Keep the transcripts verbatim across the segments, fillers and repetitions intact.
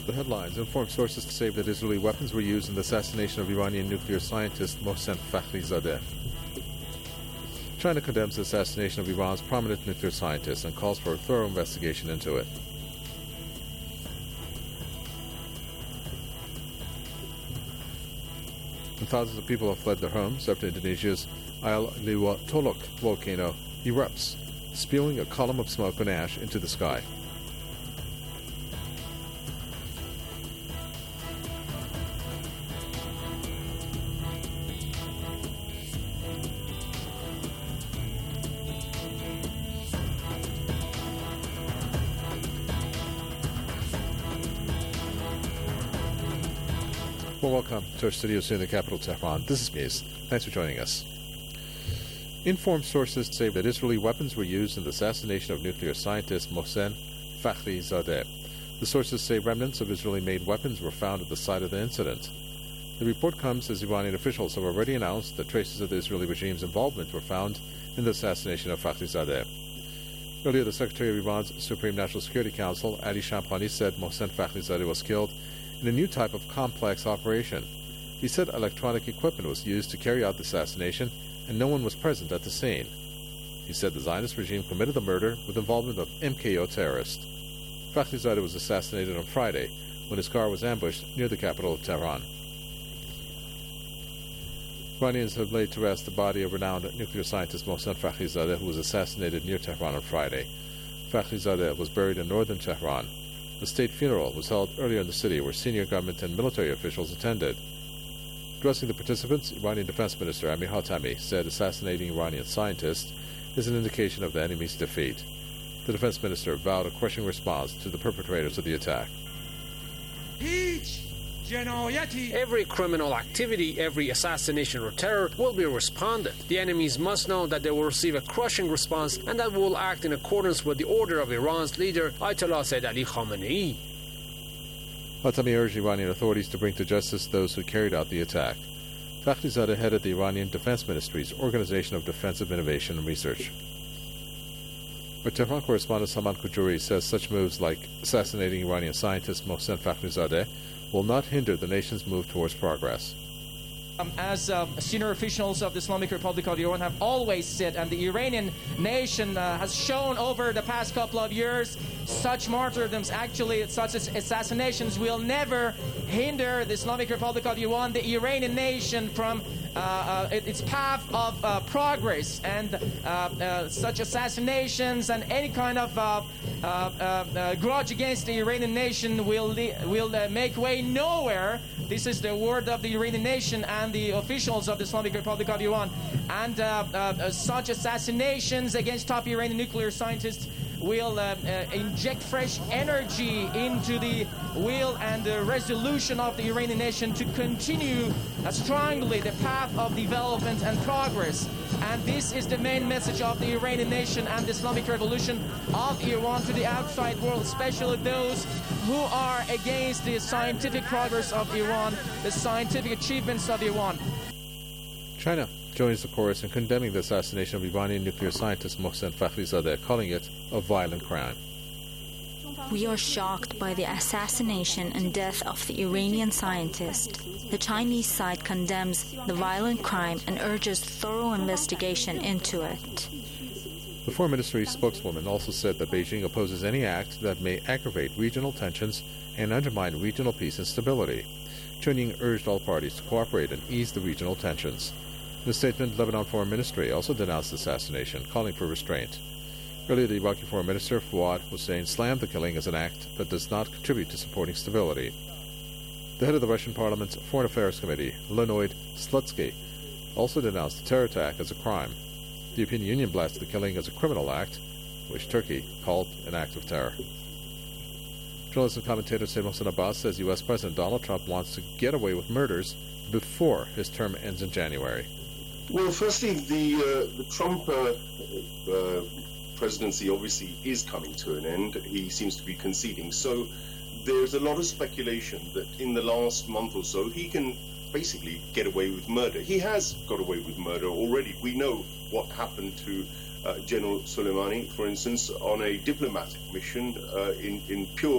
The headlines. Informed sources say that Israeli weapons were used in the assassination of Iranian nuclear scientist Mohsen Fakhrizadeh. China condemns the assassination of Iran's prominent nuclear scientist and calls for a thorough investigation into it. And thousands of people have fled their homes after Indonesia's Air Liwatolok volcano erupts, spewing a column of smoke and ash into the sky. Well, welcome to our studios here in the capital, Tehran. This is Miz. Thanks for joining us. Informed sources say that Israeli weapons were used in the assassination of nuclear scientist Mohsen Fakhrizadeh. The sources say remnants of Israeli-made weapons were found at the site of the incident. The report comes as Iranian officials have already announced that traces of the Israeli regime's involvement were found in the assassination of Fakhrizadeh. Earlier, the Secretary of Iran's Supreme National Security Council, Ali Shamkhani, said Mohsen Fakhrizadeh was killed in a new type of complex operation. He said electronic equipment was used to carry out the assassination and no one was present at the scene. He said the Zionist regime committed the murder with involvement of M K O terrorists. Fakhrizadeh was assassinated on Friday when his car was ambushed near the capital of Tehran. Iranians have laid to rest the body of renowned nuclear scientist Mohsen Fakhrizadeh, who was assassinated near Tehran on Friday. Fakhrizadeh was buried in northern Tehran. The state funeral was held earlier in the city, where senior government and military officials attended. Addressing the participants, Iranian Defense Minister Amir Hatami said assassinating Iranian scientists is an indication of the enemy's defeat. The defense minister vowed a crushing response to the perpetrators of the attack. Every criminal activity, every assassination or terror will be responded. The enemies must know that they will receive a crushing response and that we will act in accordance with the order of Iran's leader, Ayatollah Sayyid Ali Khamenei. Hatami urged Iranian authorities to bring to justice those who carried out the attack. Fakhrizadeh headed the Iranian Defense Ministry's Organization of Defensive Innovation and Research. Our Tehran correspondent Salman Khoujouri says such moves like assassinating Iranian scientist Mohsen Fakhrizadeh will not hinder the nation's move towards progress. Um, as uh, senior officials of the Islamic Republic of Iran have always said, and the Iranian nation uh, has shown over the past couple of years, such martyrdoms, actually such as assassinations, will never hinder the Islamic Republic of Iran, the Iranian nation, from uh, uh, its path of uh, progress. And uh, uh, such assassinations and any kind of uh, uh, uh, uh, grudge against the Iranian nation will, will uh, make way nowhere. This is the word of the Iranian nation and the officials of the Islamic Republic of Iran. And uh, uh, such assassinations against top Iranian nuclear scientists will uh, uh, inject fresh energy into the will and the resolution of the Iranian nation to continue uh, strongly the path of development and progress. And this is the main message of the Iranian nation and the Islamic Revolution of Iran to the outside world, especially those who are against the scientific progress of Iran, the scientific achievements of Iran. China joins the chorus in condemning the assassination of Iranian nuclear scientist Mohsen Fakhrizadeh, calling it a violent crime. We are shocked by the assassination and death of the Iranian scientist. The Chinese side condemns the violent crime and urges thorough investigation into it. The Foreign Ministry spokeswoman also said that Beijing opposes any act that may aggravate regional tensions and undermine regional peace and stability. Chun Ying urged all parties to cooperate and ease the regional tensions. In a statement, Lebanon Foreign Ministry also denounced the assassination, calling for restraint. Earlier, the Iraqi Foreign Minister, Fuad Hussein, slammed the killing as an act that does not contribute to supporting stability. The head of the Russian Parliament's Foreign Affairs Committee, Leonid Slutsky, also denounced the terror attack as a crime. The European Union blasted the killing as a criminal act, which Turkey called an act of terror. Journalist and commentator Said Mohsen Abbas says U S President Donald Trump wants to get away with murders before his term ends in January. Well, firstly, the uh, the Trump uh, uh, presidency obviously is coming to an end. He seems to be conceding. So there's a lot of speculation that in the last month or so he can basically get away with murder. He has got away with murder already. We know what happened to uh, General Soleimani, for instance, on a diplomatic mission uh, in, in pure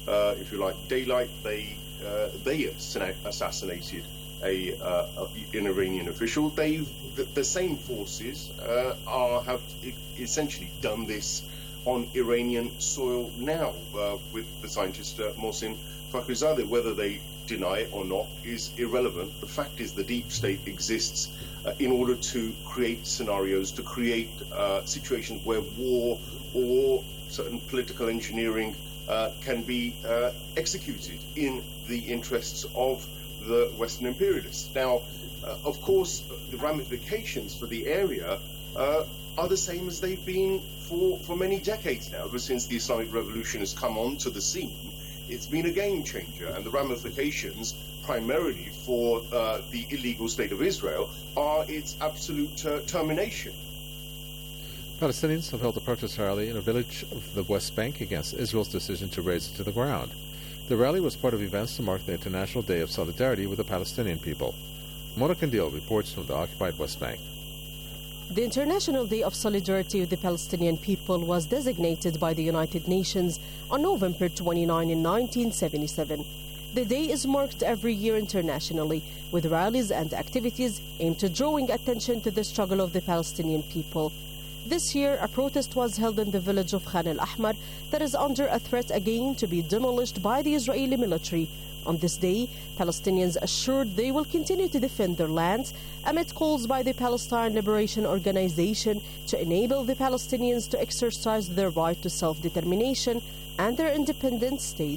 uh, if you like, daylight, they uh, they assassinated a, uh, an Iranian official. They the, the same forces uh, are have essentially done this on Iranian soil now uh, with the scientist uh, Mohsen Fakhrizadeh. Whether they deny it or not is irrelevant. The fact is the deep state exists uh, in order to create scenarios, to create uh, situations where war or certain political engineering uh, can be uh, executed in the interests of the Western imperialists. Now, uh, of course, the ramifications for the area uh, are the same as they've been for, for many decades now. Ever since the Islamic Revolution has come onto the scene, it's been a game changer, and the ramifications primarily for uh, the illegal state of Israel are its absolute uh, termination. Palestinians have held a protest rally in a village of the West Bank against Israel's decision to raze it to the ground. The rally was part of events to mark the International Day of Solidarity with the Palestinian people. Mona Kandil reports from the occupied West Bank. The International Day of Solidarity with the Palestinian people was designated by the United Nations on November twenty-ninth in nineteen seventy-seven. The day is marked every year internationally with rallies and activities aimed at drawing attention to the struggle of the Palestinian people. This year, a protest was held in the village of Khan al-Ahmar that is under a threat again to be demolished by the Israeli military. On this day, Palestinians assured they will continue to defend their lands amid calls by the Palestine Liberation Organization to enable the Palestinians to exercise their right to self-determination and their independent state.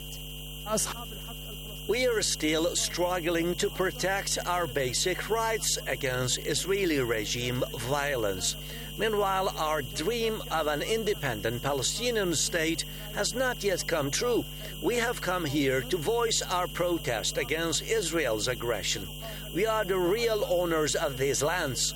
We are still struggling to protect our basic rights against Israeli regime violence. Meanwhile, our dream of an independent Palestinian state has not yet come true. We have come here to voice our protest against Israel's aggression. We are the real owners of these lands.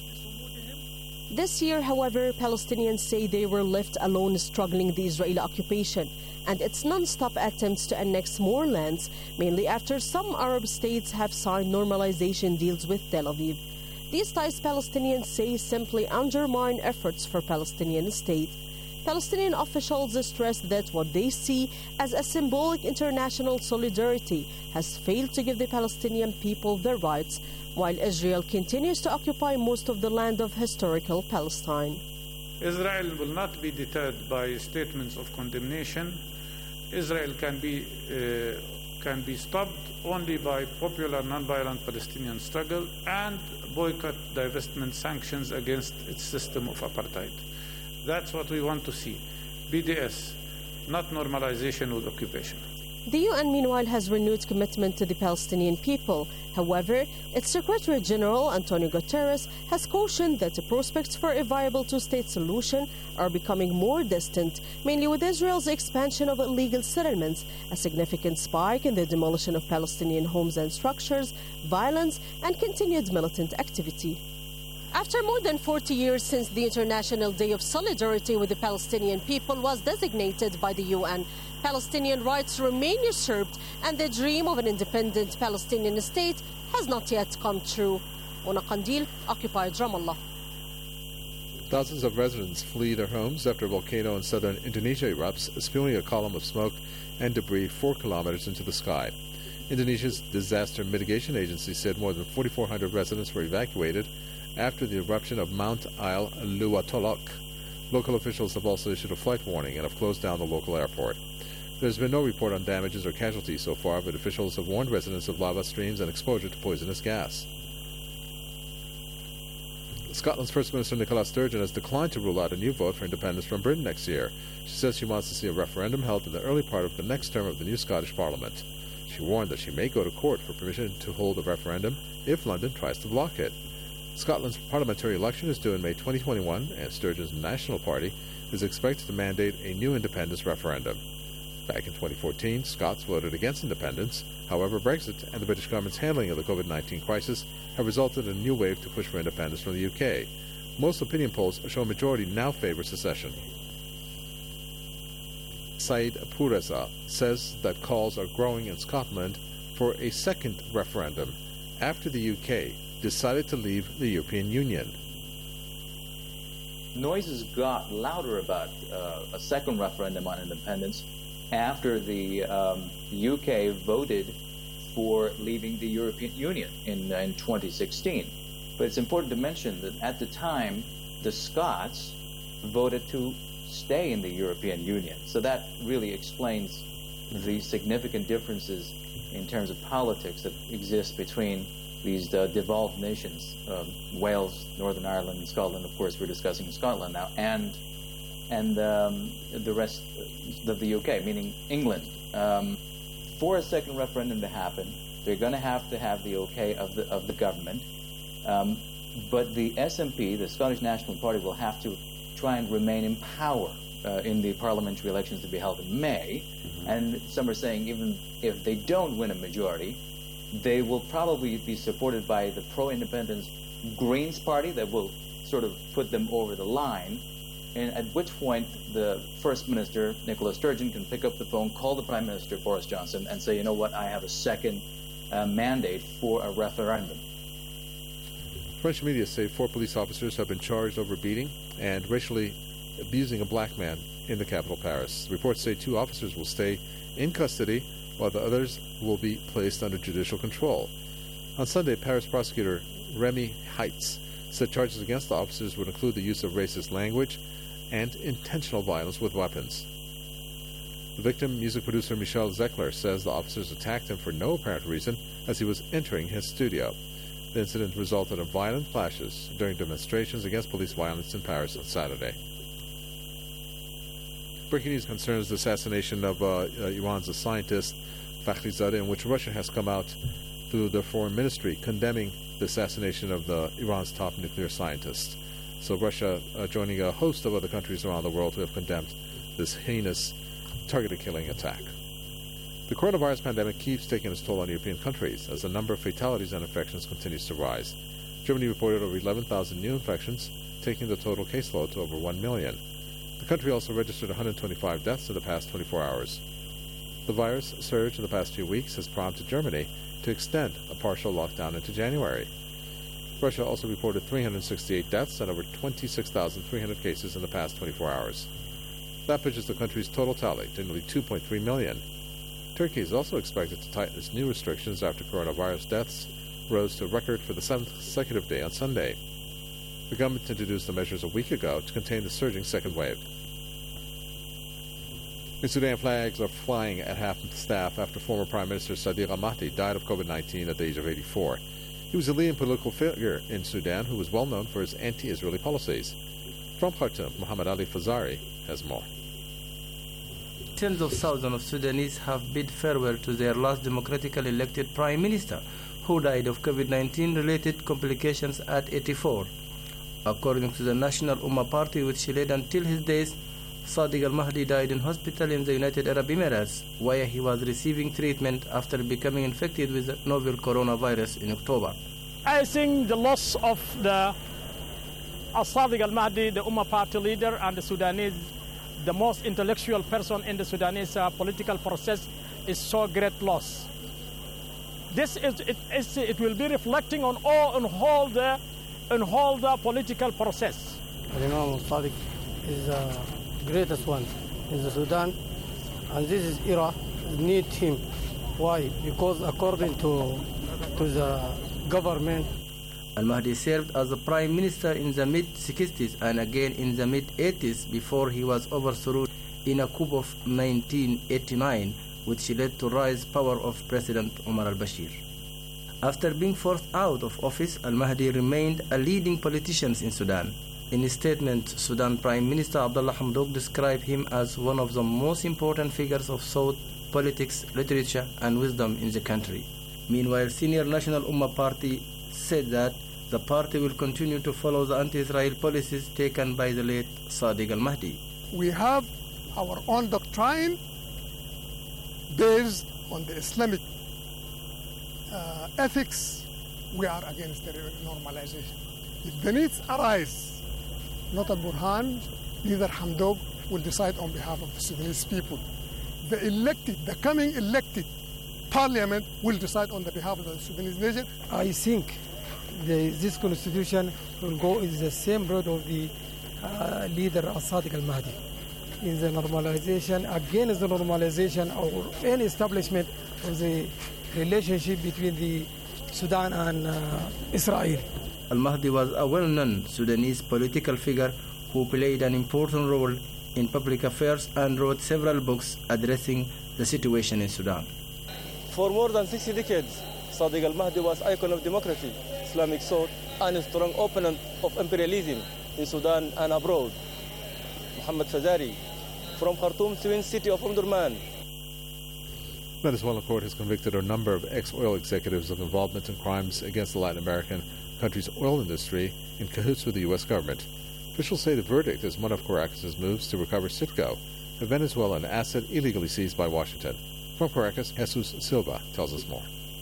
This year, however, Palestinians say they were left alone struggling the Israeli occupation and its non-stop attempts to annex more lands, mainly after some Arab states have signed normalization deals with Tel Aviv. These ties, Palestinians say, simply undermine efforts for Palestinian state. Palestinian officials stress that what they see as a symbolic international solidarity has failed to give the Palestinian people their rights, while Israel continues to occupy most of the land of historical Palestine. Israel will not be deterred by statements of condemnation. Israel can be uh, can be stopped only by popular non-violent Palestinian struggle and boycott, divestment, sanctions against its system of apartheid. That's what we want to see. B D S, not normalization with occupation. The U N, meanwhile, has renewed commitment to the Palestinian people. However, its Secretary General, Antonio Guterres, has cautioned that the prospects for a viable two-state solution are becoming more distant, mainly with Israel's expansion of illegal settlements, a significant spike in the demolition of Palestinian homes and structures, violence, and continued militant activity. After more than forty years since the International Day of Solidarity with the Palestinian people was designated by the U N, Palestinian rights remain usurped and the dream of an independent Palestinian state has not yet come true. Mona Kandil, occupied Ramallah. Thousands of residents flee their homes after a volcano in southern Indonesia erupts, spewing a column of smoke and debris four kilometers into the sky. Indonesia's Disaster Mitigation Agency said more than forty-four hundred residents were evacuated after the eruption of Mount Al Luwatolok. Local officials have also issued a flight warning and have closed down the local airport. There's been no report on damages or casualties so far, but officials have warned residents of lava streams and exposure to poisonous gas. Scotland's First Minister Nicola Sturgeon has declined to rule out a new vote for independence from Britain next year. She says she wants to see a referendum held in the early part of the next term of the new Scottish Parliament. She warned that she may go to court for permission to hold a referendum if London tries to block it. Scotland's parliamentary election is due in May twenty twenty-one, and Sturgeon's National Party is expected to mandate a new independence referendum. Back in twenty fourteen, Scots voted against independence. However, Brexit and the British government's handling of the COVID nineteen crisis have resulted in a new wave to push for independence from the U K. Most opinion polls show a majority now favor secession. Saeed Pourreza says that calls are growing in Scotland for a second referendum after the U K decided to leave the European Union. Noises got louder about uh, a second referendum on independence after the um, U K voted for leaving the European Union in, in twenty sixteen. But it's important to mention that at the time, the Scots voted to stay in the European Union. So that really explains the significant differences in terms of politics that exist between these uh, devolved nations, um, Wales, Northern Ireland, and Scotland. Of course, we're discussing Scotland now, and and um, the rest of the U K, meaning England. Um, for a second referendum to happen, they're going to have to have the okay of the of the government. Um, but the S N P, the Scottish National Party, will have to try and remain in power uh, in the parliamentary elections to be held in May. Mm-hmm. And some are saying even if they don't win a majority, they will probably be supported by the pro-independence Greens Party that will sort of put them over the line, and at which point the First Minister, Nicola Sturgeon, can pick up the phone, call the Prime Minister, Boris Johnson, and say, you know what, I have a second uh, mandate for a referendum. French media say four police officers have been charged over beating and racially abusing a black man in the capital, Paris. Reports say two officers will stay in custody while the others will be placed under judicial control. On Sunday, Paris prosecutor Remy Heitz said charges against the officers would include the use of racist language and intentional violence with weapons. The victim, music producer Michel Zecler, says the officers attacked him for no apparent reason as he was entering his studio. The incident resulted in violent clashes during demonstrations against police violence in Paris on Saturday. Breaking news concerns the assassination of uh, uh, Iran's scientist Fakhrizadeh, in which Russia has come out through the foreign ministry condemning the assassination of the Iran's top nuclear scientist. So Russia uh, joining a host of other countries around the world who have condemned this heinous targeted killing attack. The coronavirus pandemic keeps taking its toll on European countries as the number of fatalities and infections continues to rise. Germany reported over eleven thousand new infections, taking the total caseload to over one million. The country also registered one hundred twenty-five deaths in the past twenty-four hours. The virus surge in the past few weeks has prompted Germany to extend a partial lockdown into January. Russia also reported three hundred sixty-eight deaths and over twenty-six thousand three hundred cases in the past twenty-four hours. That pushes the country's total tally to nearly two point three million. Turkey is also expected to tighten its new restrictions after coronavirus deaths rose to a record for the seventh consecutive day on Sunday. The government introduced the measures a week ago to contain the surging second wave. In Sudan, flags are flying at half-staff after former Prime Minister Sadiq Al-Mahdi died of COVID nineteen at the age of eighty-four. He was a leading political figure in Sudan who was well known for his anti-Israeli policies. From Khartoum, Muhammad Ali Fazari has more. Tens of thousands of Sudanese have bid farewell to their last democratically elected Prime Minister, who died of COVID nineteen related complications at eighty-four. According to the National Ummah Party, which he led until his death, Sadiq al-Mahdi died in hospital in the United Arab Emirates, where he was receiving treatment after becoming infected with the novel coronavirus in October. I think the loss of the Sadiq al-Mahdi, the Ummah Party leader and the Sudanese, the most intellectual person in the Sudanese uh, political process, is so great loss. This is it, is, it will be reflecting on all on all the on all the political process. Imam Sadiq is the greatest one in the Sudan, and this is era need him. Why? Because according to to the government, Al-Mahdi served as a prime minister in the mid-sixties and again in the mid-eighties before he was overthrown in a coup of nineteen eighty-nine, which led to rise power of President Omar al-Bashir. After being forced out of office, Al-Mahdi remained a leading politician in Sudan. In a statement, Sudan Prime Minister Abdullah Hamdok described him as one of the most important figures of thought, politics, literature, and wisdom in the country. Meanwhile, senior National Ummah Party said that the party will continue to follow the anti-Israel policies taken by the late Sadiq al-Mahdi. We have our own doctrine based on the Islamic uh, ethics. We are against the normalization. If the needs arise, not a Burhan, neither Hamdok will decide on behalf of the Sudanese people. The elected, the coming elected parliament will decide on the behalf of the Sudanese nation. I think the, this constitution will go in the same road of the uh, leader Sadiq al-Mahdi. in the normalization, against the normalization or any establishment of the relationship between the Sudan and uh, Israel. Al-Mahdi was a well-known Sudanese political figure who played an important role in public affairs and wrote several books addressing the situation in Sudan. For more than sixty decades, Sadiq al-Mahdi was icon of democracy, Islamic thought, and a strong opponent of imperialism in Sudan and abroad. Muhammad Fazari, from Khartoum, Twin City of Omdurman. Venezuelan court has convicted a number of ex-oil executives of involvement in crimes against the Latin American country's oil industry in cahoots with the U S government. Officials say the verdict is one of Caracas' moves to recover Citgo, a Venezuelan asset illegally seized by Washington. From Caracas, Jesus Silva tells us more.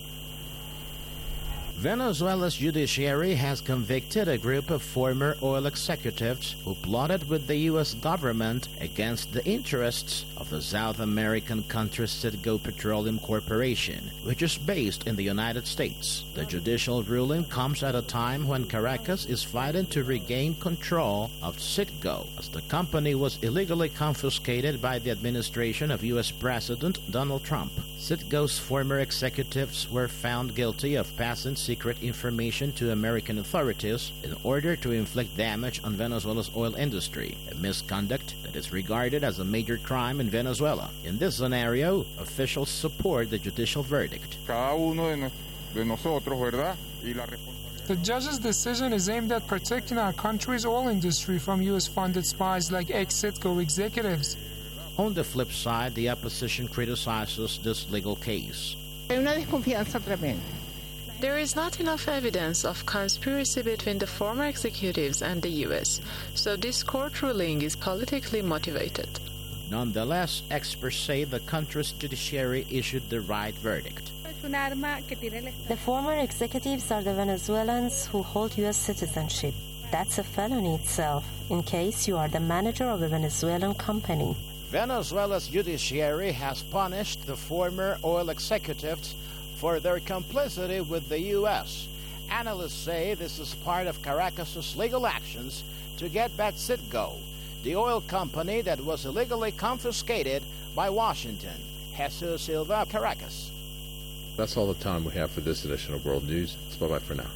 Venezuela's judiciary has convicted a group of former oil executives who plotted with the U S government against the interests of the South American country Citgo Petroleum Corporation, which is based in the United States. The judicial ruling comes at a time when Caracas is fighting to regain control of Citgo, as the company was illegally confiscated by the administration of U S President Donald Trump. Citgo's former executives were found guilty of passing secret information to American authorities in order to inflict damage on Venezuela's oil industry, a misconduct that is regarded as a major crime in Venezuela. In this scenario, officials support the judicial verdict. The judge's decision is aimed at protecting our country's oil industry from U S-funded spies like ex-Citgo executives. On the flip side, the opposition criticizes this legal case. There is not enough evidence of conspiracy between the former executives and the U S, so this court ruling is politically motivated. Nonetheless, experts say the country's judiciary issued the right verdict. The former executives are the Venezuelans who hold U S citizenship. That's a felony itself, in case you are the manager of a Venezuelan company. Venezuela's judiciary has punished the former oil executives for their complicity with the U S. Analysts say this is part of Caracas' legal actions to get back Citgo, the oil company that was illegally confiscated by Washington. Jesus Silva, Caracas. That's all the time we have for this edition of World News. So bye-bye for now.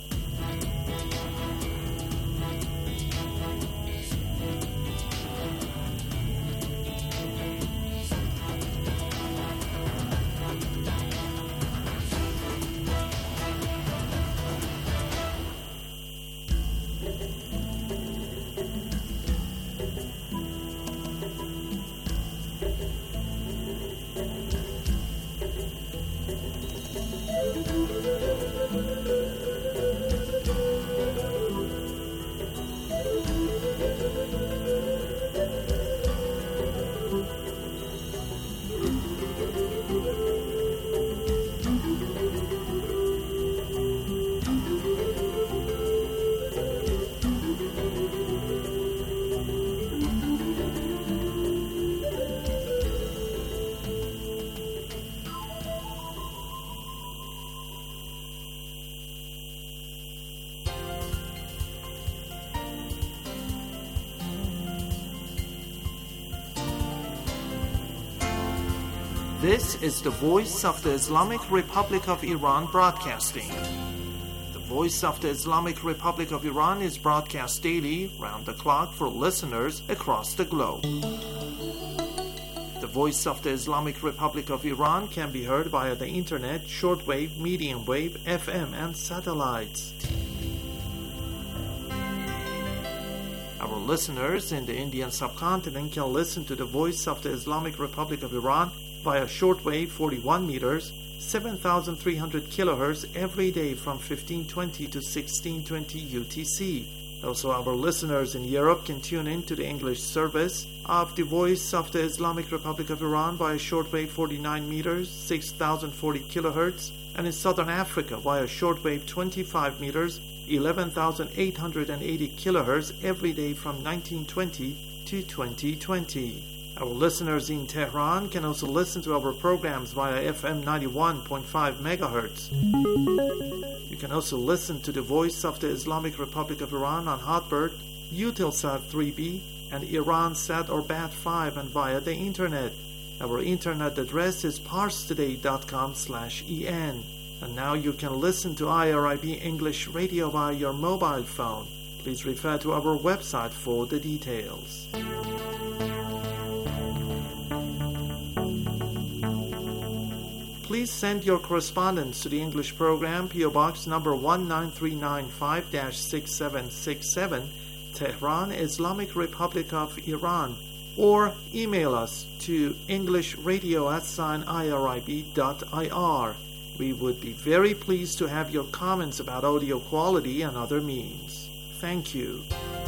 This is the Voice of the Islamic Republic of Iran broadcasting. The Voice of the Islamic Republic of Iran is broadcast daily, round the clock, for listeners across the globe. The Voice of the Islamic Republic of Iran can be heard via the internet, shortwave, medium wave, F M, and satellites. Our listeners in the Indian subcontinent can listen to the Voice of the Islamic Republic of Iran via shortwave forty-one meters, seven thousand three hundred kilohertz every day from fifteen twenty to sixteen twenty U T C. Also, our listeners in Europe can tune in to the English service of the Voice of the Islamic Republic of Iran via shortwave forty-nine meters, six thousand forty kilohertz, and in Southern Africa via shortwave twenty-five meters, eleven thousand eight hundred eighty kilohertz every day from nineteen twenty to twenty twenty. Our listeners in Tehran can also listen to our programs via F M ninety-one point five megahertz. You can also listen to the Voice of the Islamic Republic of Iran on Hotbird, Eutelsat three B, and Iransat or Bat five and via the internet. Our internet address is parstoday.com slash en. And now you can listen to I R I B English Radio via your mobile phone. Please refer to our website for the details. Please send your correspondence to the English program, P O Box number one nine three nine five dash six seven six seven, Tehran, Islamic Republic of Iran, or email us to englishradio at sign irib.ir. We would be very pleased to have your comments about audio quality and other means. Thank you.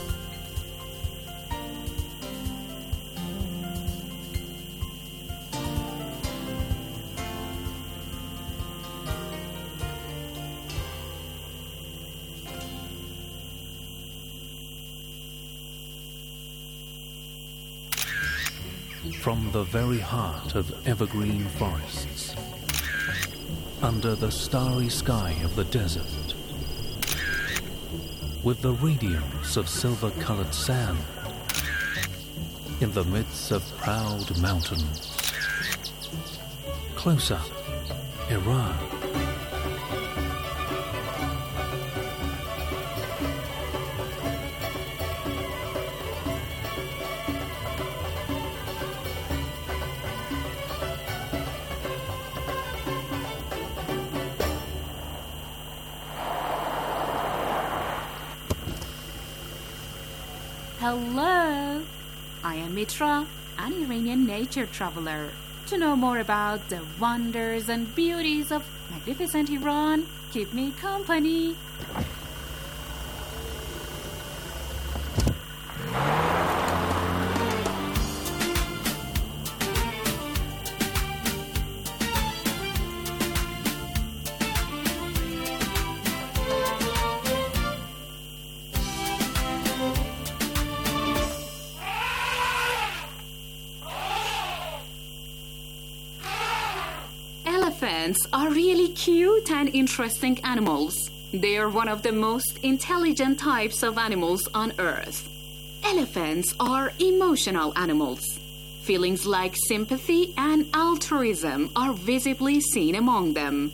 From the very heart of evergreen forests, under the starry sky of the desert, with the radiance of silver-colored sand, in the midst of proud mountains, close up, Iran. Hello, I am Mitra, an Iranian nature traveler. To know more about the wonders and beauties of magnificent Iran, keep me company. Elephants are really cute and interesting animals. They are one of the most intelligent types of animals on Earth. Elephants are emotional animals. Feelings like sympathy and altruism are visibly seen among them.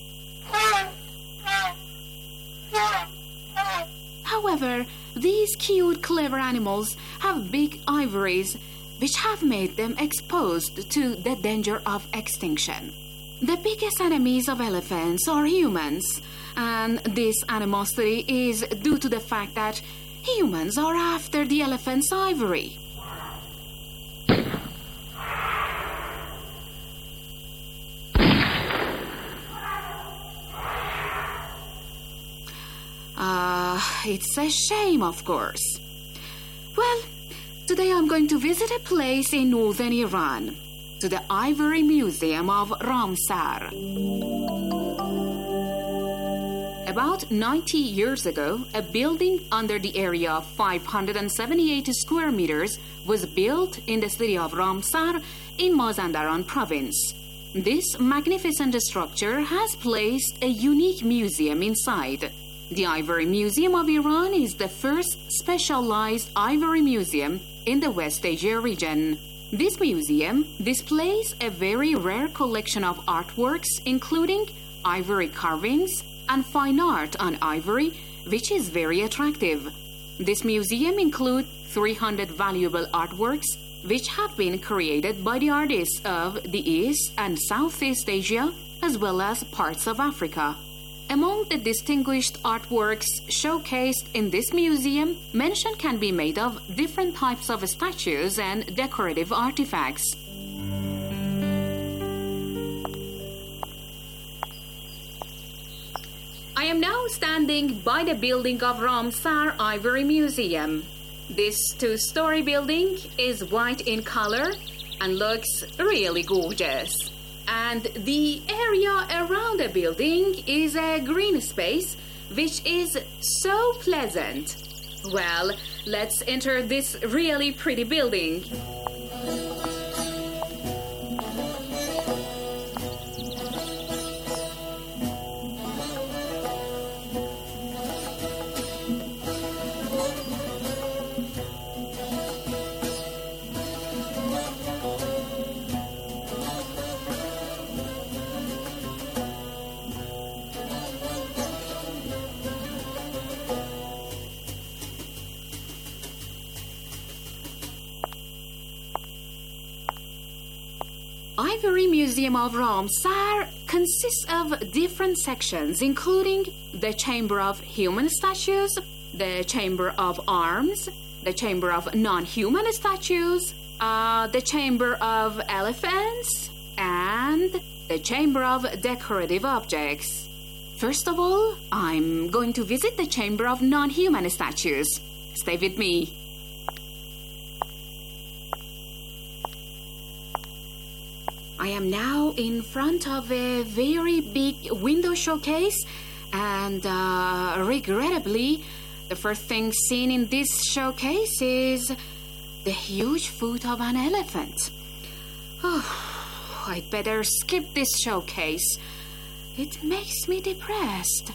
However, these cute, clever animals have big ivories, which have made them exposed to the danger of extinction. The biggest enemies of elephants are humans, and this animosity is due to the fact that humans are after the elephant's ivory. Uh, it's a shame, of course. Well, today I'm going to visit a place in northern Iran, to the Ivory Museum of Ramsar. About ninety years ago, a building under the area of five hundred seventy-eight square meters was built in the city of Ramsar in Mazandaran province. This magnificent structure has placed a unique museum inside. The Ivory Museum of Iran is the first specialized ivory museum in the West Asia region. This museum displays a very rare collection of artworks, including ivory carvings and fine art on ivory, which is very attractive. This museum includes three hundred valuable artworks, which have been created by the artists of the East and Southeast Asia, as well as parts of Africa. Among the distinguished artworks showcased in this museum, mention can be made of different types of statues and decorative artifacts. I am now standing by the building of Ramsar Ivory Museum. This two-story building is white in color and looks really gorgeous. And the area around the building is a green space, which is so pleasant. Well, let's enter this really pretty building. Ivory Museum of Ramsar consists of different sections, including the Chamber of Human Statues, the Chamber of Arms, the Chamber of Non-Human Statues, uh, the Chamber of Elephants, and the Chamber of Decorative Objects. First of all, I'm going to visit the Chamber of Non-Human Statues. Stay with me. I am now in front of a very big window showcase, and uh, regrettably, the first thing seen in this showcase is the huge foot of an elephant. Oh, I'd better skip this showcase. It makes me depressed.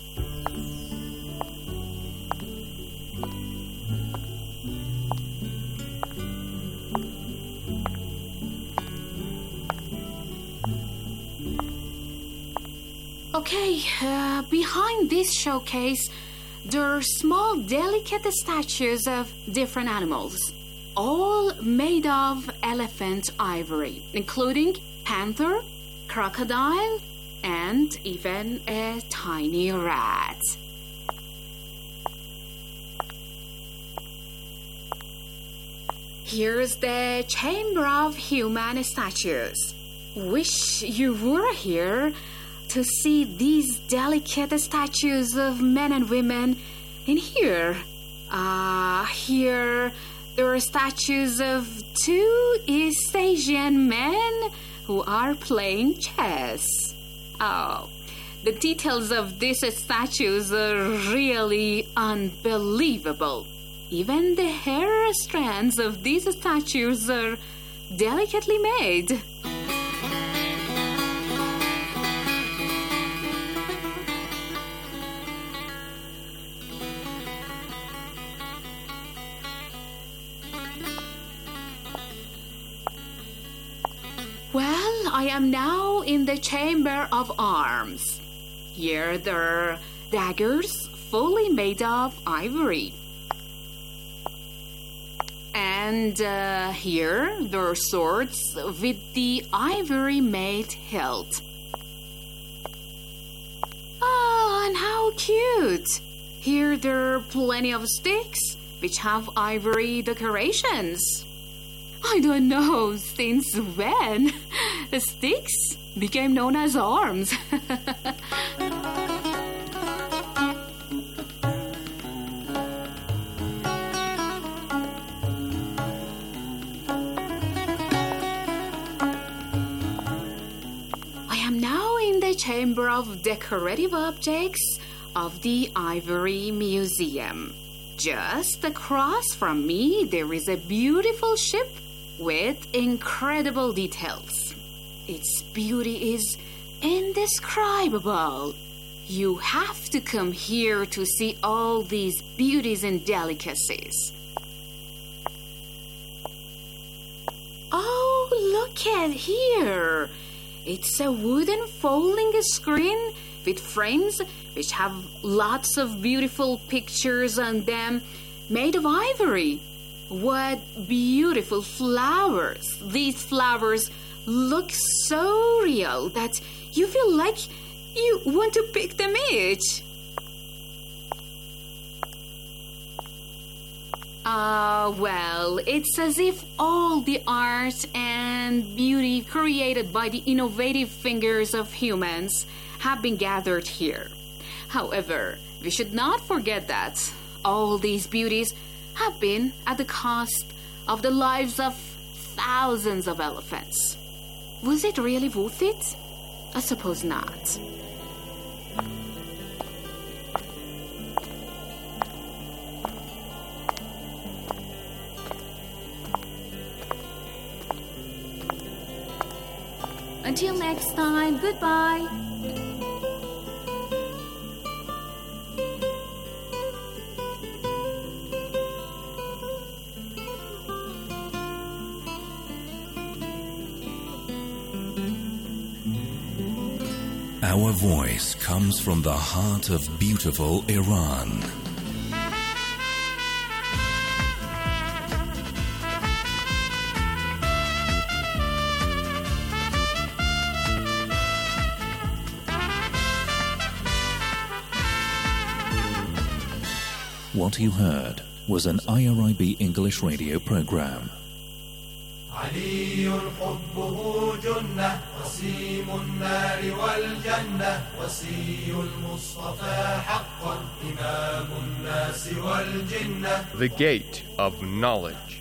Okay, uh, behind this showcase, there are small, delicate statues of different animals, all made of elephant ivory, including panther, crocodile, and even a tiny rat. Here's the Chamber of Human Statues. Wish you were here to see these delicate statues of men and women. In here, ah, uh, here there are statues of two East Asian men who are playing chess. Oh, the details of these statues are really unbelievable. Even the hair strands of these statues are delicately made. Well, I am now in the Chamber of Arms. Here there are daggers fully made of ivory. And uh, here there are swords with the ivory-made hilt. Oh, and how cute! Here there are plenty of sticks which have ivory decorations. I don't know since when the sticks became known as arms. I am now in the Chamber of Decorative Objects of the Ivory Museum. Just across from me, there is a beautiful ship with incredible details. Its beauty is indescribable. You have to come here to see all these beauties and delicacies. Oh, look at here. It's a wooden folding screen with frames which have lots of beautiful pictures on them made of ivory. What beautiful flowers. These flowers look so real that you feel like you want to pick them each. Ah, uh, well, it's as if all the art and beauty created by the innovative fingers of humans have been gathered here. However, we should not forget that all these beauties have been at the cost of the lives of thousands of elephants. Was it really worth it? I suppose not. Until next time, goodbye. Our voice comes from the heart of beautiful Iran. What you heard was an I R I B English radio program. علي حبه جنة وسيم النار والجنة وسي المصطفى حقا إمام الناس والجنة. The Gate of Knowledge.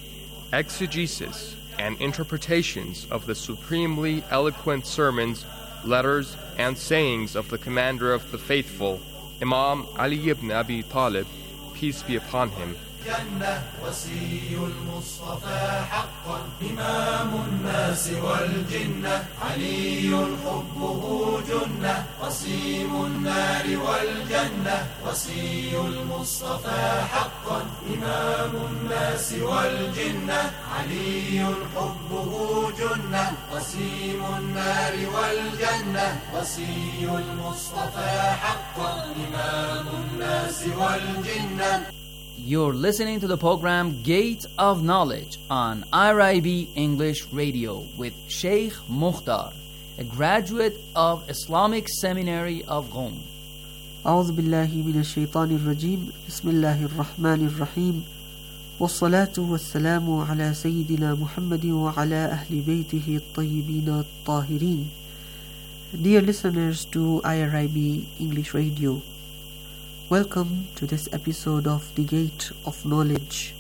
Exegesis and interpretations of the supremely eloquent sermons, letters, and sayings of the Commander of the Faithful, Imam Ali ibn Abi Talib, peace be upon him. جنة وسي المصطفى حقا إمام الناس والجنة علي حبه جنة وسيم النار والجنة وسي المصطفى حقا إمام الناس والجنة علي حبه جنة وسيم النار والجنة وسي المصطفى حقا إمام الناس والجنة. You're listening to the program Gate of Knowledge on I R I B English Radio with Sheikh Mukhtar, a graduate of Islamic Seminary of Qom. أعوذ بالله من الشيطان الرجيم بسم الله الرحمن الرحيم والصلاة والسلام على سيدنا محمد وعلى أهل بيته الطيبين الطاهرين. Dear listeners to I R I B English Radio, welcome to this episode of The Gate of Knowledge.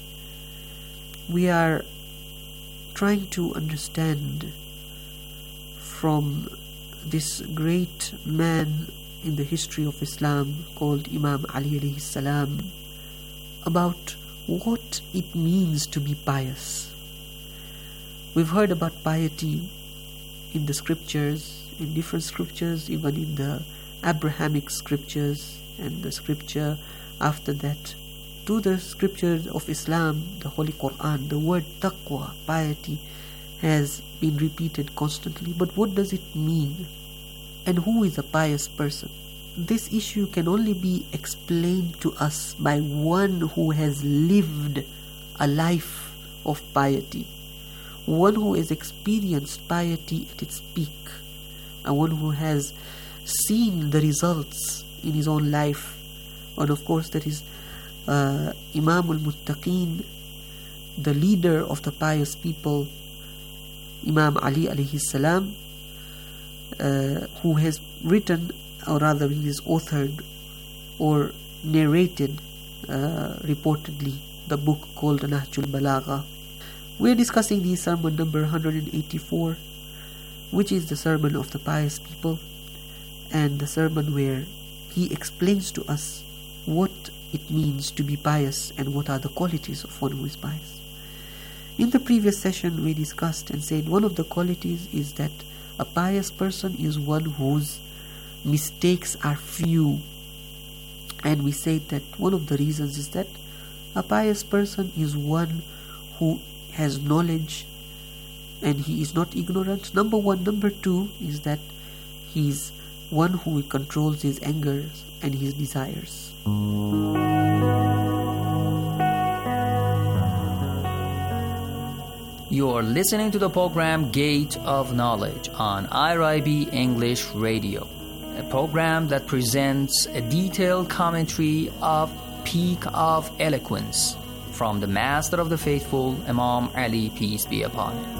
We are trying to understand from this great man in the history of Islam called Imam Ali alayhi salam about what it means to be pious. We've heard about piety in the scriptures, in different scriptures, even in the Abrahamic scriptures, and the scripture after that, to the scriptures of Islam, the Holy Quran. The word taqwa, piety, has been repeated constantly. But what does it mean? And who is a pious person? This issue can only be explained to us by one who has lived a life of piety, one who has experienced piety at its peak, and one who has seen the results in his own life. And of course that is uh, Imam al-Muttaqeen, the leader of the pious people, Imam Ali alayhi salam, uh, who has written, or rather he has authored or narrated uh, reportedly the book called Nahjul Balagha. We are discussing the sermon number one hundred eighty-four, which is the sermon of the pious people, and the sermon where he explains to us what it means to be pious and what are the qualities of one who is pious. In the previous session we discussed and said one of the qualities is that a pious person is one whose mistakes are few. And we said that one of the reasons is that a pious person is one who has knowledge and he is not ignorant. Number one. Number two is that he is one who controls his anger and his desires. You are listening to the program Gate of Knowledge on I R I B English Radio, a program that presents a detailed commentary of Peak of Eloquence from the Master of the Faithful, Imam Ali, peace be upon him.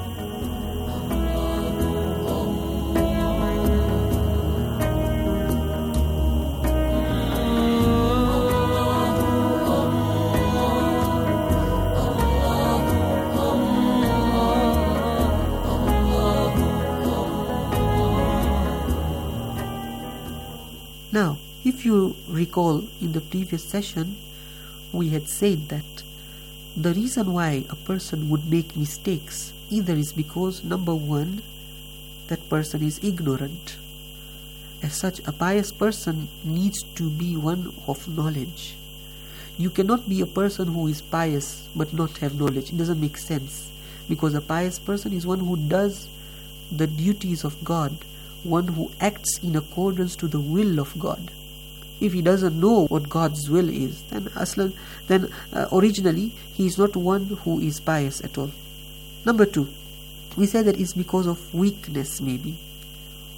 Now, if you recall in the previous session, we had said that the reason why a person would make mistakes either is because, number one, that person is ignorant. As such, a pious person needs to be one of knowledge. You cannot be a person who is pious but not have knowledge. It doesn't make sense, because a pious person is one who does the duties of God, one who acts in accordance to the will of God. If he doesn't know what God's will is, then aslan, then uh, originally he is not one who is pious at all. Number two, we said that it's because of weakness maybe,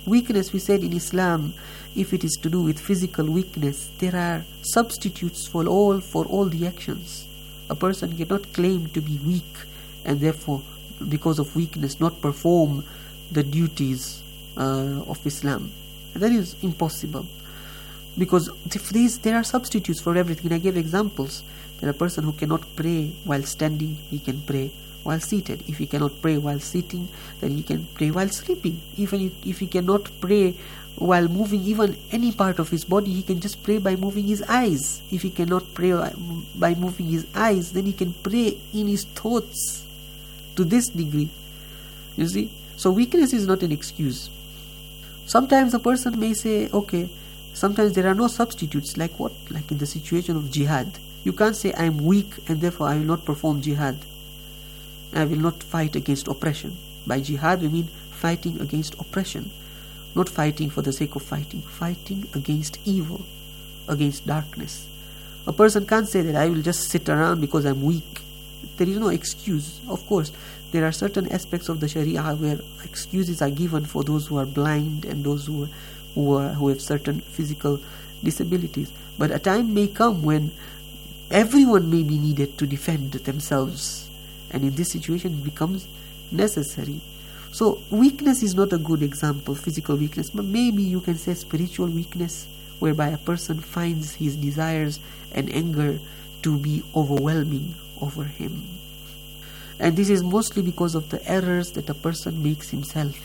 Weakness, we said in Islam, if it is to do with physical weakness, there are substitutes for all for all the actions. A person cannot claim to be weak and therefore, because of weakness, not perform the duties uh, of Islam. That is impossible. Because if these, there are substitutes for everything. I gave examples. There are a person who cannot pray while standing, he can pray while seated. If he cannot pray while sitting, then he can pray while sleeping. Even if he cannot pray while moving even any part of his body, he can just pray by moving his eyes. If he cannot pray by moving his eyes, then he can pray in his thoughts to this degree. You see? So weakness is not an excuse. Sometimes a person may say, okay, sometimes there are no substitutes. Like what? Like in the situation of jihad. You can't say I am weak and therefore I will not perform jihad. I will not fight against oppression. By jihad we mean fighting against oppression. Not fighting for the sake of fighting. Fighting against evil, against darkness. A person can't say that I will just sit around because I'm weak. There is no excuse. Of course, there are certain aspects of the Sharia where excuses are given for those who are blind and those who, who, are, who have certain physical disabilities. But a time may come when everyone may be needed to defend themselves. And in this situation it becomes necessary. So weakness is not a good example, physical weakness, but maybe you can say spiritual weakness, whereby a person finds his desires and anger to be overwhelming over him. And this is mostly because of the errors that a person makes himself.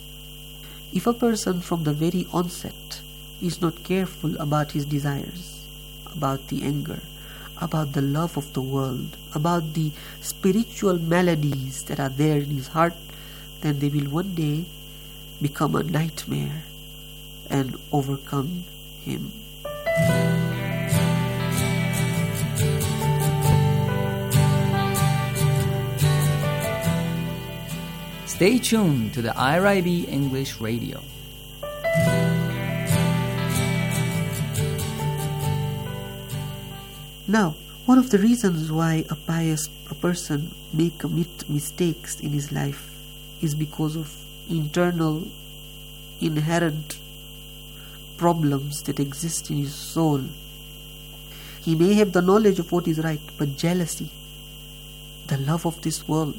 If a person from the very onset is not careful about his desires, about the anger, about the love of the world, about the spiritual maladies that are there in his heart, then they will one day become a nightmare and overcome him. Stay tuned to the I R I B English Radio. Now, one of the reasons why a pious a person may commit mistakes in his life is because of internal, inherent problems that exist in his soul. He may have the knowledge of what is right, but jealousy, the love of this world,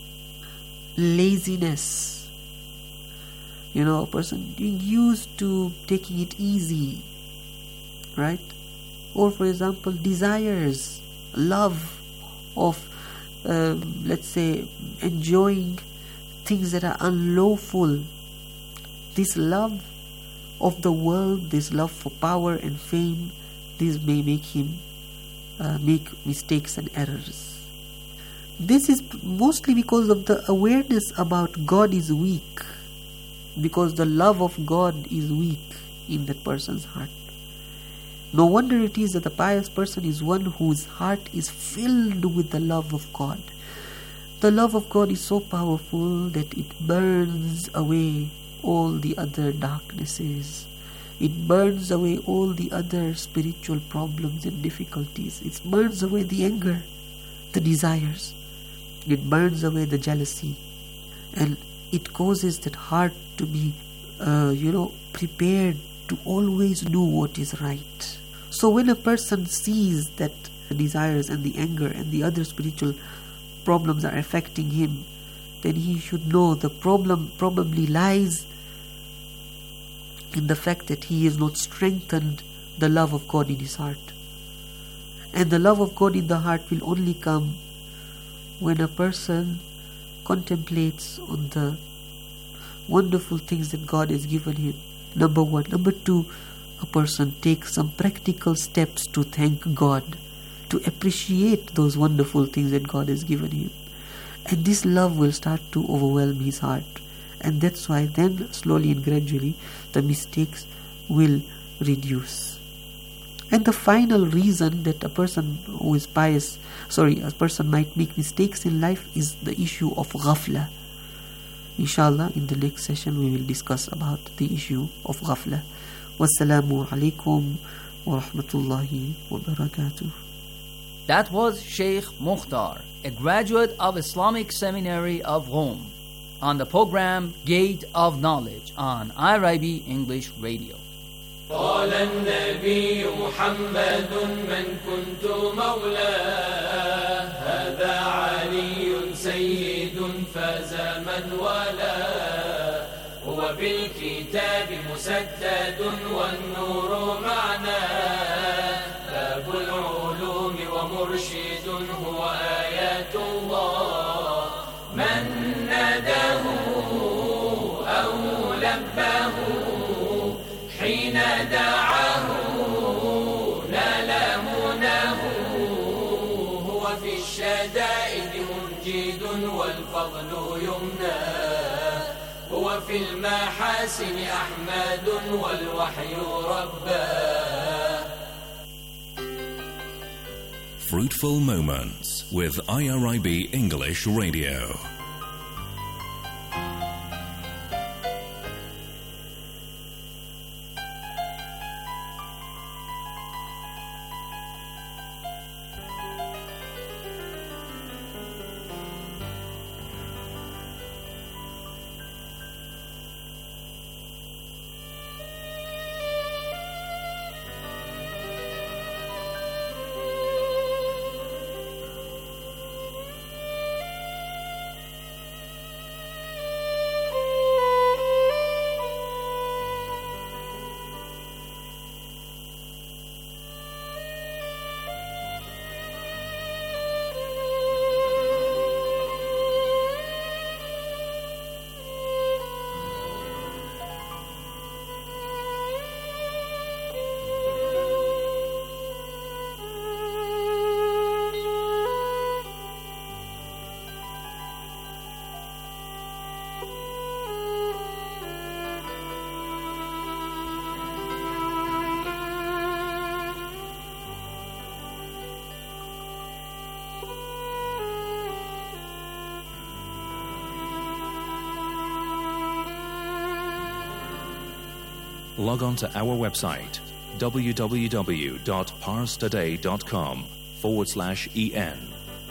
laziness, you know, a person being used to taking it easy, right? Or for example, desires, love of, uh, let's say, enjoying things that are unlawful. This love of the world, this love for power and fame, this may make him uh, make mistakes and errors. This is mostly because of the awareness about God is weak, because the love of God is weak in that person's heart. No wonder it is that the pious person is one whose heart is filled with the love of God. The love of God is so powerful that it burns away all the other darknesses. It burns away all the other spiritual problems and difficulties. It burns away the anger, the desires. It burns away the jealousy. And it causes that heart to be, uh, you know, prepared to always do what is right. So when a person sees that the desires and the anger and the other spiritual problems are affecting him, then he should know the problem probably lies in the fact that he has not strengthened the love of God in his heart. And the love of God in the heart will only come when a person contemplates on the wonderful things that God has given him. Number one. Number two, a person takes some practical steps to thank God, to appreciate those wonderful things that God has given him. And this love will start to overwhelm his heart. And that's why then slowly and gradually the mistakes will reduce. And the final reason that a person who is pious, sorry, a person might make mistakes in life is the issue of ghafla. Inshallah, in the next session we will discuss about the issue of ghafla. Wassalamu alaikum wa rahmatullahi wa barakatuh. That was Sheikh Mukhtar, a graduate of Islamic Seminary of Rome. on the program Gate of Knowledge on I R I B English Radio. قال النبي محمد من كنت مولاه هذا علي سيد فاز من والاه هو بالكتاب مسدد والنور معناه باب العلوم ومرشد هو آيات الله من ناداه أو لباه حين دعاه نال مناه هو في الشدائد منجد والفضل يمناه هو في المحاسن أحمد والوحي رباه. Fruitful Moments with I R I B English Radio. Log on to our website, www.parstoday.com forward slash en.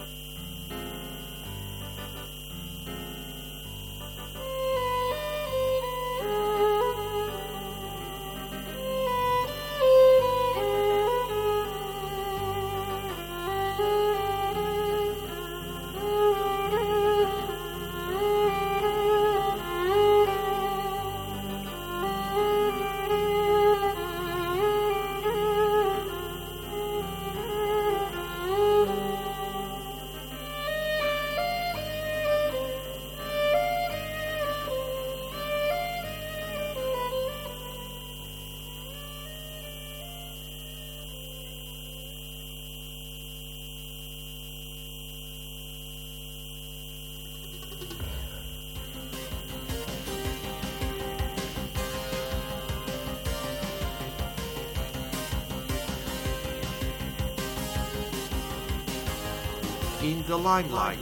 In the limelight.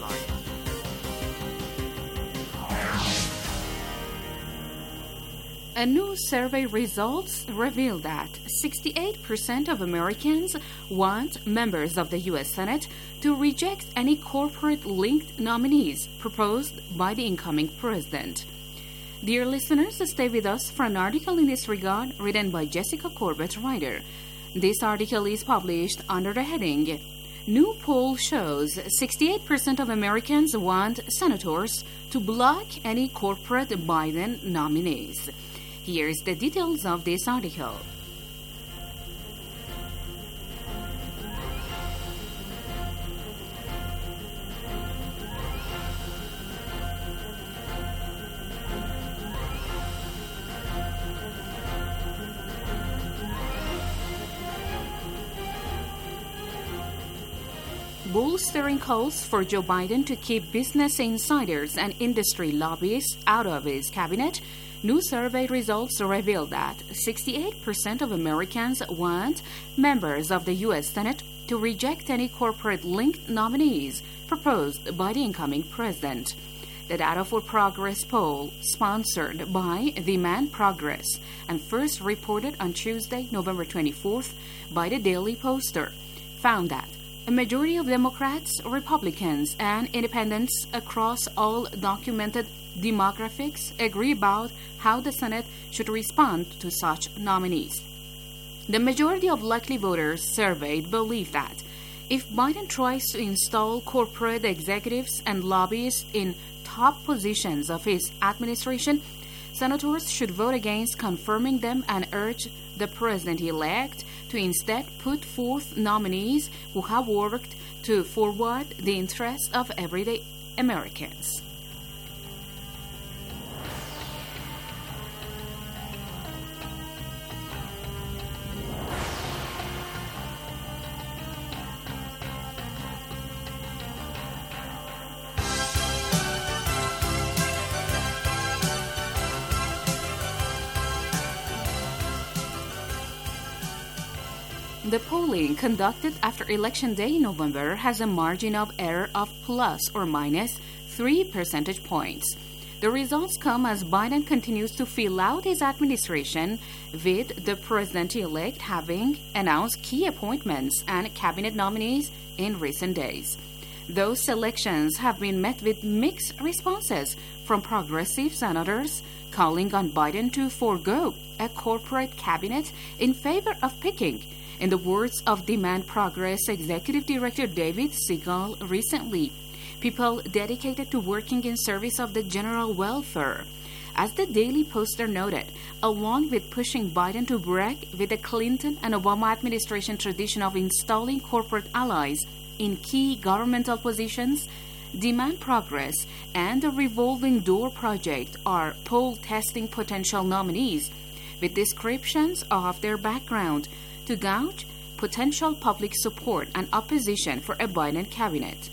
A new survey results reveal that sixty-eight percent of Americans want members of the U S Senate to reject any corporate-linked nominees proposed by the incoming president. Dear listeners, stay with us for an article in this regard written by Jessica Corbett Ryder. This article is published under the heading, New poll shows sixty-eight percent of Americans want senators to block any corporate Biden nominees. Here's the details of this article. Bolstering calls for Joe Biden to keep business insiders and industry lobbyists out of his cabinet. New survey results reveal that sixty-eight percent of Americans want members of the U S Senate to reject any corporate-linked nominees proposed by the incoming president. The Data for Progress poll, sponsored by The Man Progress and first reported on Tuesday, November twenty-fourth by the Daily Poster, found that A majority of Democrats, Republicans, and independents across all documented demographics agree about how the Senate should respond to such nominees. The majority of likely voters surveyed believe that if Biden tries to install corporate executives and lobbyists in top positions of his administration, senators should vote against confirming them and urge the president-elect to instead put forth nominees who have worked to forward the interests of everyday Americans. The polling conducted after Election Day in November has a margin of error of plus or minus three percentage points. The results come as Biden continues to fill out his administration, with the president-elect having announced key appointments and cabinet nominees in recent days. Those selections have been met with mixed responses from progressive senators, calling on Biden to forego a corporate cabinet in favor of picking, in the words of Demand Progress Executive Director David Segal recently, people dedicated to working in service of the general welfare. As the Daily Poster noted, along with pushing Biden to break with the Clinton and Obama administration tradition of installing corporate allies in key governmental positions, Demand Progress and the Revolving Door Project are poll testing potential nominees with descriptions of their background to gauge potential public support and opposition for a Biden cabinet.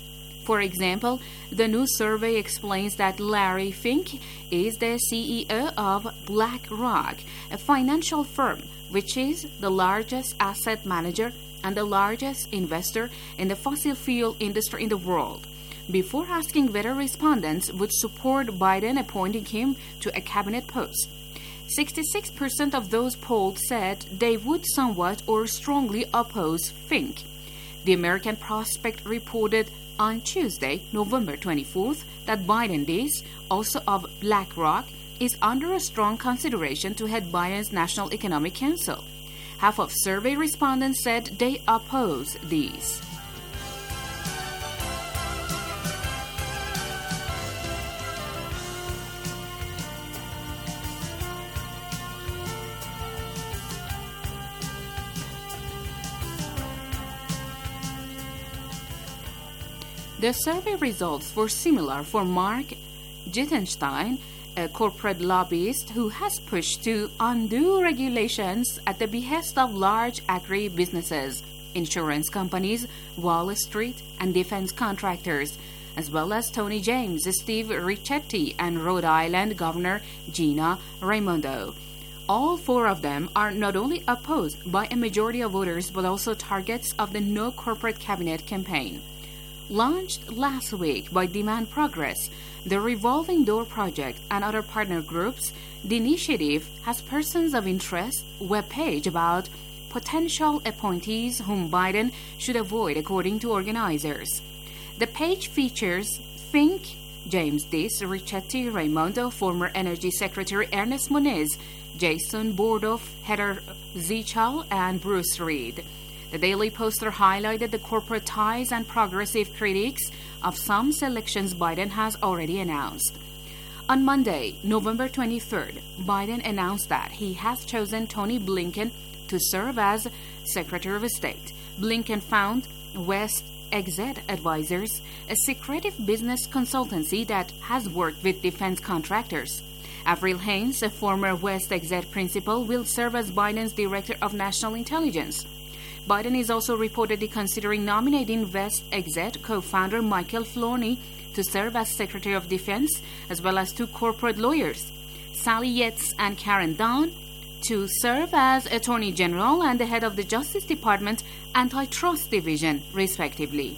For example, the new survey explains that Larry Fink is the C E O of BlackRock, a financial firm which is the largest asset manager and the largest investor in the fossil fuel industry in the world, before asking whether respondents would support Biden appointing him to a cabinet post. sixty-six percent of those polled said they would somewhat or strongly oppose Fink. The American Prospect reported on Tuesday, November twenty-fourth, that Biden Dees, also of BlackRock, is under a strong consideration to head Biden's National Economic Council. Half of survey respondents said they oppose these. The survey results were similar for Mark Jittenstein, a corporate lobbyist who has pushed to undo regulations at the behest of large agri-businesses, insurance companies, Wall Street, and defense contractors, as well as Tony James, Steve Ricchetti, and Rhode Island Governor Gina Raimondo. All four of them are not only opposed by a majority of voters but also targets of the No Corporate Cabinet campaign. Launched last week by Demand Progress, the Revolving Door Project, and other partner groups, the initiative has persons of interest webpage about potential appointees whom Biden should avoid, according to organizers. The page features Fink, James Dees, Ricchetti, Raimondo, former Energy Secretary Ernest Moniz, Jason Bordoff, Heather Zichal, and Bruce Reed. The Daily Poster highlighted the corporate ties and progressive critiques of some selections Biden has already announced. On Monday, November twenty-third, Biden announced that he has chosen Tony Blinken to serve as Secretary of State. Blinken found West Exec Advisors, a secretive business consultancy that has worked with defense contractors. Avril Haines, a former West Exec principal, will serve as Biden's Director of National Intelligence. Biden is also reportedly considering nominating West Exec co-founder Michael Floney to serve as Secretary of Defense, as well as two corporate lawyers, Sally Yates and Karen Dunn, to serve as Attorney General and the head of the Justice Department Antitrust Division, respectively.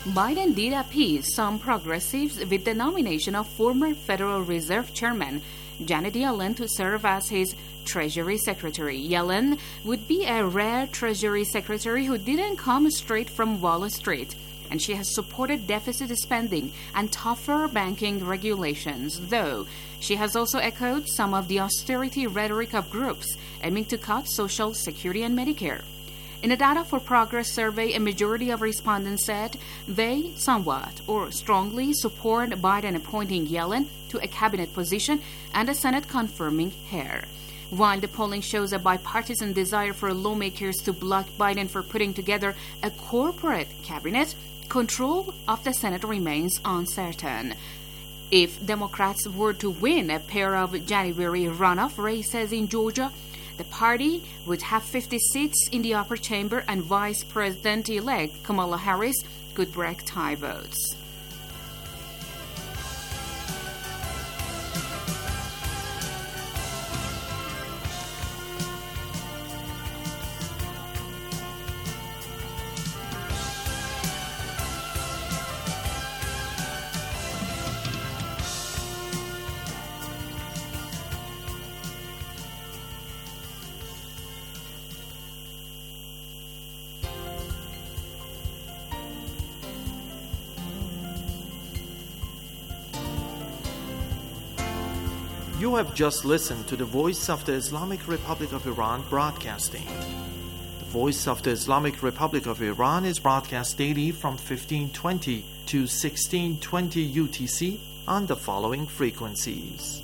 Biden did appease some progressives with the nomination of former Federal Reserve Chairman Janet Yellen to serve as his Treasury Secretary. Yellen would be a rare Treasury Secretary who didn't come straight from Wall Street, and she has supported deficit spending and tougher banking regulations, though she has also echoed some of the austerity rhetoric of groups aiming to cut Social Security and Medicare. In a Data for Progress survey, a majority of respondents said they somewhat or strongly support Biden appointing Yellen to a cabinet position and the Senate confirming her. While the polling shows a bipartisan desire for lawmakers to block Biden for putting together a corporate cabinet, control of the Senate remains uncertain. If Democrats were to win a pair of January runoff races in Georgia, the party would have fifty seats in the upper chamber, and Vice President-elect Kamala Harris could break tie votes. You have just listened to the Voice of the Islamic Republic of Iran broadcasting. The Voice of the Islamic Republic of Iran is broadcast daily from fifteen twenty to sixteen twenty U T C on the following frequencies.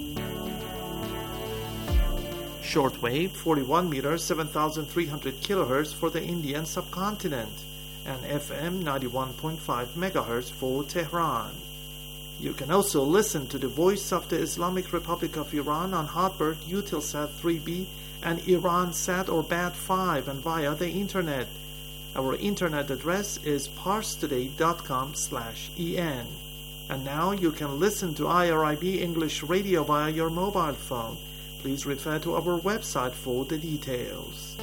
Shortwave forty-one meters, seven thousand three hundred kilohertz for the Indian subcontinent, and F M ninety-one point five megahertz for Tehran. You can also listen to the Voice of the Islamic Republic of Iran on Hotbird, Eutelsat three B, and Iransat or B A T five, and via the Internet. Our Internet address is parstoday.com slash en. And now you can listen to I R I B English Radio via your mobile phone. Please refer to our website for the details.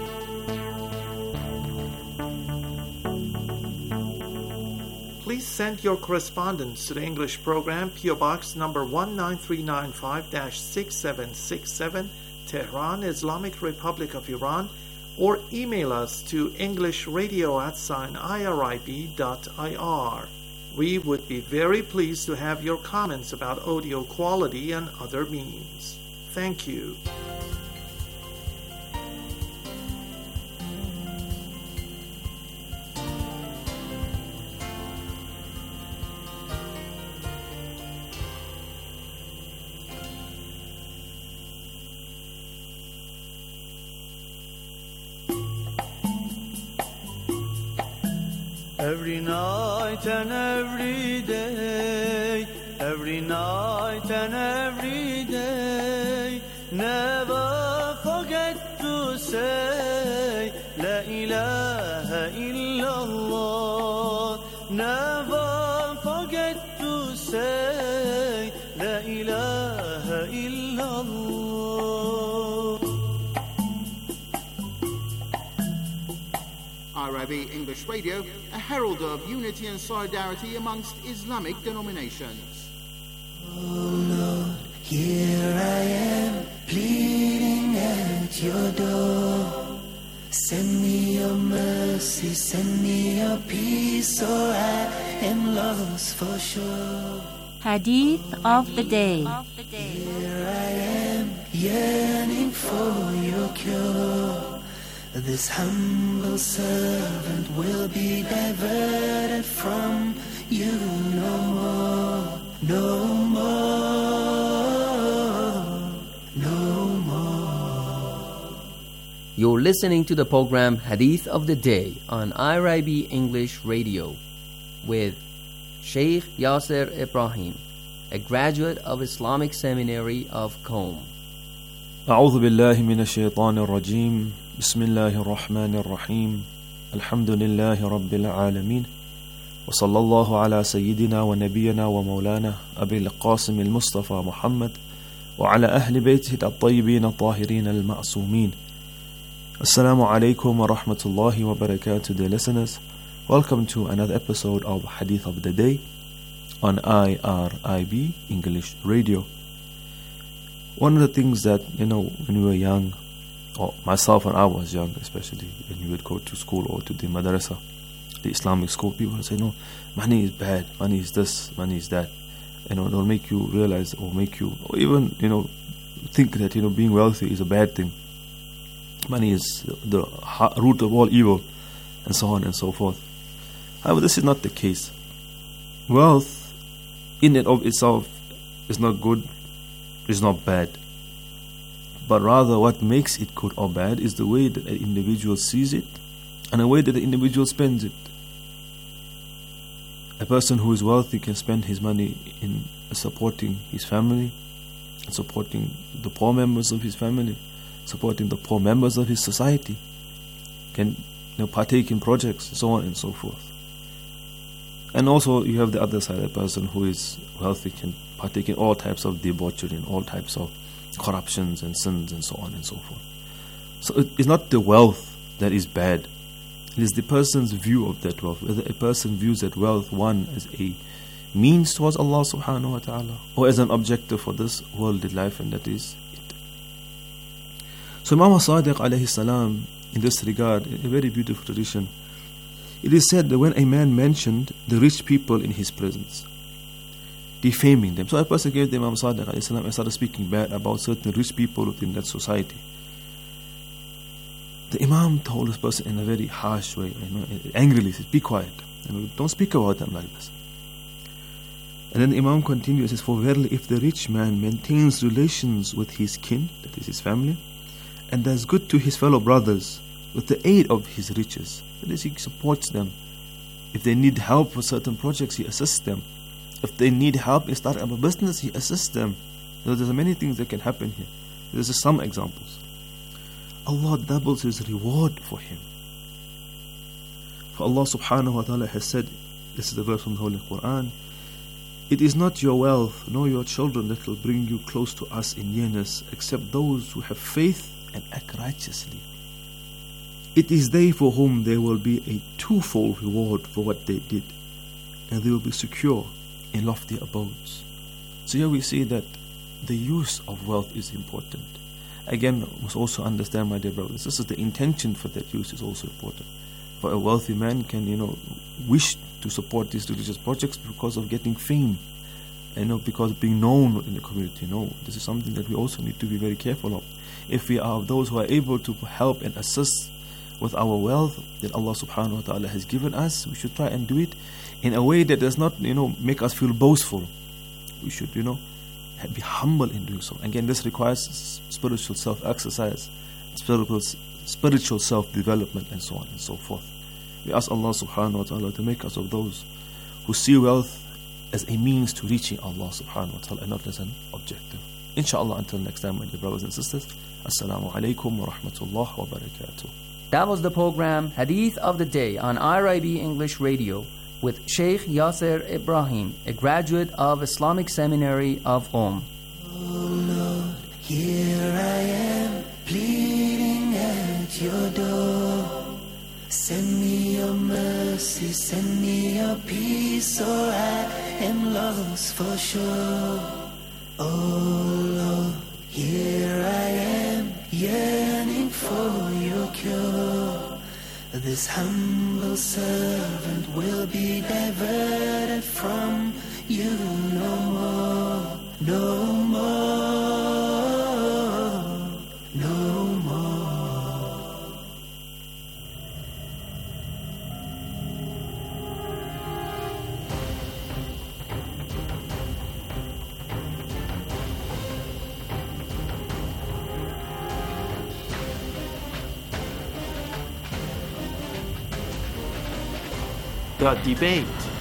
Please send your correspondence to the English program, P O Box number one nine three nine five dash six seven six seven, Tehran, Islamic Republic of Iran, or email us to englishradio at sign irib dot ir. We would be very pleased to have your comments about audio quality and other means. Thank you. Every night and every day, every night and every day, never forget to say La ilaha illallah. Never forget to say La ilaha illallah. I R I B English Radio, a herald of unity and solidarity amongst Islamic denominations. Oh Lord, here I am, pleading at your door. Send me your mercy, send me your peace, or I am lost for sure. Hadith of the Day. Here I am, yearning for your cure. This humble servant will be diverted from you no more, no more, no more. You're listening to the program Hadith of the Day on I R I B English Radio with Sheikh Yasser Ibrahim, a graduate of Islamic Seminary of Qom. أعوذ بالله من الشيطان الرجيم بسم الله الرحمن الرحيم الحمد لله رب العالمين وصلى الله على سيدنا ونبينا ومولانا أبي القاسم المصطفى محمد وعلى أهل بيته الطيبين الطاهرين المعصومين. Assalamu alaikum wa rahmatullahi wa barakatuh, dear listeners. Welcome to another episode of Hadith of the Day on I R I B English Radio. One of the things that, you know, when we were young, or myself when I was young especially, when you would go to school or to the madrasa, the Islamic school, people would say, no, money is bad, money is this, money is that. You know, it'll make you realize or make you, or even, you know, think that, you know, being wealthy is a bad thing. Money is the root of all evil, and so on and so forth. However, this is not the case. Wealth, in and of itself, is not good, is not bad. But rather, what makes it good or bad is the way that an individual sees it and the way that the individual spends it. A person who is wealthy can spend his money in supporting his family, supporting the poor members of his family, supporting the poor members of his society, can, you know, partake in projects, so on and so forth. And also you have the other side, a person who is wealthy can partake in all types of debauchery and all types of corruptions and sins and so on and so forth. So it is not the wealth that is bad. It is the person's view of that wealth. Whether a person views that wealth, one, as a means towards Allah subhanahu wa ta'ala, or as an objective for this worldly life, and that is it. So Imam Sadiq alayhi salam, in this regard, a very beautiful tradition, it is said that when a man mentioned the rich people in his presence, defaming them, so a person gave the Imam Sadiq alayhi salam and started speaking bad about certain rich people within that society. The Imam told this person in a very harsh way, you know, angrily, said, be quiet, you know, don't speak about them like this. And then the Imam continues, says, for verily if the rich man maintains relations with his kin, that is his family, and does good to his fellow brothers with the aid of his riches, that is, he supports them. If they need help with certain projects, he assists them. If they need help in starting up a business, he assists them. So there's many things that can happen here. There's just some examples. Allah doubles his reward for him. For Allah subhanahu wa ta'ala has said, this is the verse from the Holy Quran, it is not your wealth nor your children that will bring you close to us in nearness, except those who have faith and act righteously. It is they for whom there will be a twofold reward for what they did, and they will be secure in lofty abodes. So here we see that the use of wealth is important. Again, we must also understand, my dear brothers, this is the intention for that use is also important. For a wealthy man can, you know, wish to support these religious projects because of getting fame, you know, because of being known in the community. No, this is something that we also need to be very careful of. If we are of those who are able to help and assist with our wealth that Allah subhanahu wa ta'ala has given us, we should try and do it in a way that does not, you know, make us feel boastful. We should, you know, be humble in doing so. Again, this requires spiritual self-exercise, spiritual, spiritual self-development, and so on and so forth. We ask Allah subhanahu wa ta'ala to make us of those who see wealth as a means to reaching Allah subhanahu wa ta'ala and not as an objective. Inshallah, until next time, my dear brothers and sisters, Assalamu alaikum wa rahmatullah wa barakatuh. That was the program Hadith of the Day on I R I B English Radio with Sheikh Yasser Ibrahim, a graduate of Islamic Seminary of Qom. Oh Lord, here I am, pleading at your door. Send me your mercy, send me your peace, or I am lost for sure. Oh Lord, here I am, yearning for your cure. This humble servant will be diverted from you no more, no more, no more. The debate.